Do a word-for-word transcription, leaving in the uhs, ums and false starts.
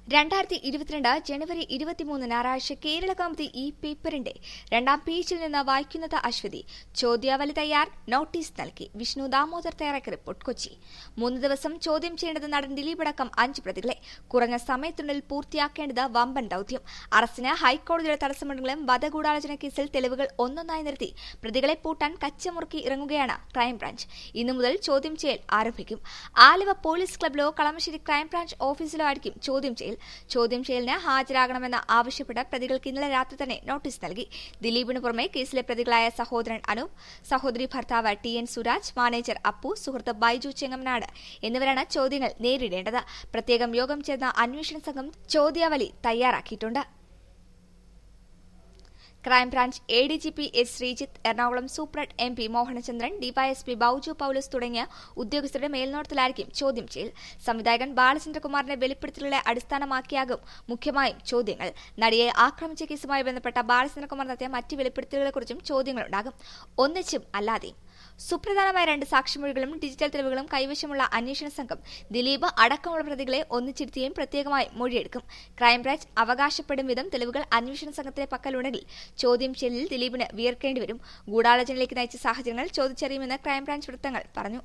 രണ്ടായിരത്തി ഇരുപത്തിരണ്ട് ജനുവരി ഇരുപത്തിമൂന്ന് ഞായറാഴ്ച കേരള കൗമുദി ഈ പേപ്പറിന്റെ രണ്ടാം പേജിൽ നിന്ന് വായിക്കുന്നത് അശ്വതി. ചോദ്യാവലി തയ്യാർ, നോട്ടീസ് നൽകി. വിഷ്ണു ദാമോദർ തയ്യാറാക്കിയ റിപ്പോർട്ട്, കൊച്ചി. മൂന്ന് ദിവസം ചോദ്യം ചെയ്യേണ്ടത് നടൻ ദിലീപ് അടക്കം അഞ്ച് പ്രതികളെ കുറഞ്ഞ സമയത്തിനുള്ളിൽ പൂർത്തിയാക്കേണ്ടത് വമ്പൻ ദൌത്യം. അറസ്റ്റിന് ഹൈക്കോടതിയുടെ തടസ്സമുണ്ടെങ്കിലും വധഗൂഢാലോചന കേസിൽ തെളിവുകൾ ഒന്നൊന്നായി നിരത്തി പ്രതികളെ പൂട്ടാൻ കച്ചമുറുക്കി ഇറങ്ങുകയാണ് ക്രൈംബ്രാഞ്ച്. ഇന്നു മുതൽ ചോദ്യം ചെയ്യൽ ആരംഭിക്കും. ആലുവ പോലീസ് ക്ലബിലോ കളമശ്ശേരി ക്രൈംബ്രാഞ്ച് ഓഫീസിലോ ആയിരിക്കും ചോദ്യം ചെയ്യൽ. ചോദ്യം ചെയ്യലിന് ഹാജരാകണമെന്ന് ആവശ്യപ്പെട്ട് പ്രതികൾക്ക് ഇന്നലെ രാത്രി തന്നെ നോട്ടീസ് നൽകി. ദിലീപിന് പുറമെ കേസിലെ പ്രതികളായ സഹോദരൻ അനൂപ്, സഹോദരി ഭർത്താവ് T N Suraj, manager Appu, സുഹൃത്ത് ബൈജു ചെങ്ങമനാട് എന്നിവരാണ് ചോദ്യങ്ങൾ നേരിടേണ്ടത്. പ്രത്യേകം യോഗം ചേർന്ന അന്വേഷണ സംഘം ചോദ്യാവലി തയ്യാറാക്കിയിട്ടുണ്ട്. Crime branch A D G P S Sreejith, Ernakulam superintendent M P Mohanachandran, DYSP Baiju Paulose തുടങ്ങിയ ഉദ്യോഗസ്ഥരുടെ മേൽനോട്ടത്തിലായിരിക്കും ചോദ്യം ചെയ്യൽ. സംവിധായകൻ ബാലചന്ദ്രകുമാറിന്റെ വെളിപ്പെടുത്തലുകളെ അടിസ്ഥാനമാക്കിയാകും മുഖ്യമായും ചോദ്യങ്ങൾ. നടിയെ ആക്രമിച്ച കേസുമായി ബന്ധപ്പെട്ട ബാലചന്ദ്രകുമാർ നടത്തിയ മറ്റ് വെളിപ്പെടുത്തലുകളെക്കുറിച്ചും ചോദ്യങ്ങളുണ്ടാകും, ഒന്നിച്ചും അല്ലാതെയും. സുപ്രധാനമായ രണ്ട് സാക്ഷിമൊഴികളും ഡിജിറ്റൽ തെളിവുകളും കൈവശമുള്ള അന്വേഷണ സംഘം ദിലീപ് അടക്കമുള്ള പ്രതികളെ ഒന്നിച്ചിരുത്തിയും പ്രത്യേകമായി മൊഴിയെടുക്കും. ക്രൈംബ്രാഞ്ച് അവകാശപ്പെടും വിധം തെളിവുകൾ അന്വേഷണ സംഘത്തിന്റെ പക്കലുണ്ടെങ്കിൽ ചോദ്യം ചെയ്യലിൽ ദിലീപിന് വിയർക്കേണ്ടി വരും. ഗൂഢാലോചനയിലേക്ക് നയിച്ച സാഹചര്യങ്ങൾ ചോദിച്ചറിയുമെന്ന് ക്രൈംബ്രാഞ്ച് വൃത്തങ്ങൾ പറഞ്ഞു.